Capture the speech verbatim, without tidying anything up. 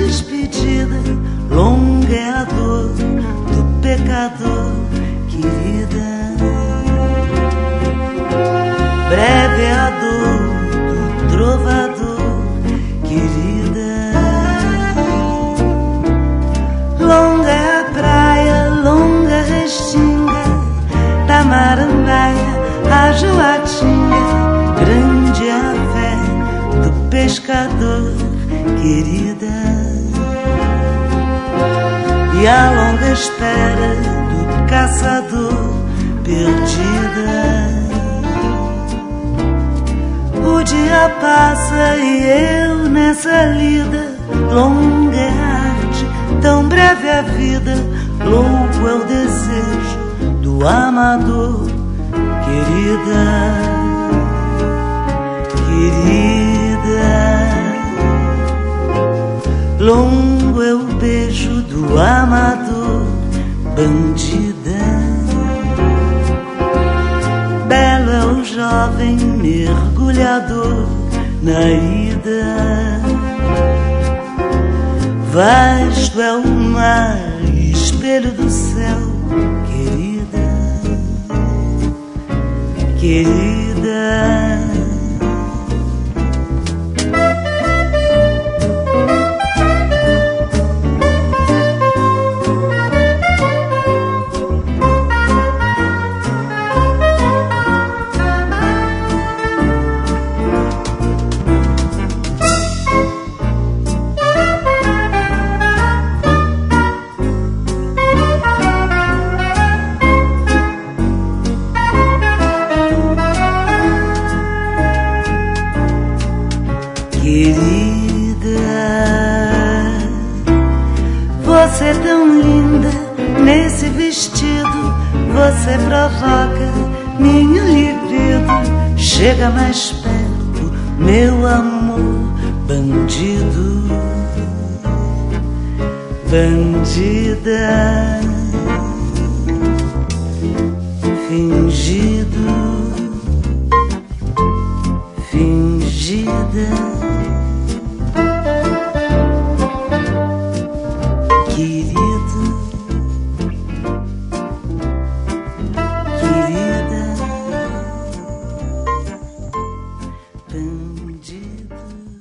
despedida, longa é a dor do pecador, querida. Breve é a dor do trovador, querida. Longa é a praia, longa a restinga da marambaia, a joatinga. Grande é a fé do pescador, querida. E a longa espera do caçador, perdida. O dia passa e eu nessa lida, longa é a arte, tão breve a vida, louco é o desejo do amador, querida, querida. Longo é o beijo do amador, bandida. Belo é o jovem mergulhador na ida. Vasto é o mar, espelho do céu, querida, querida. Querida, você é tão linda nesse vestido, você provoca minha libido. Chega mais perto, meu amor, bandido, bandida, fingido, fingida. Querido, querida, bandido.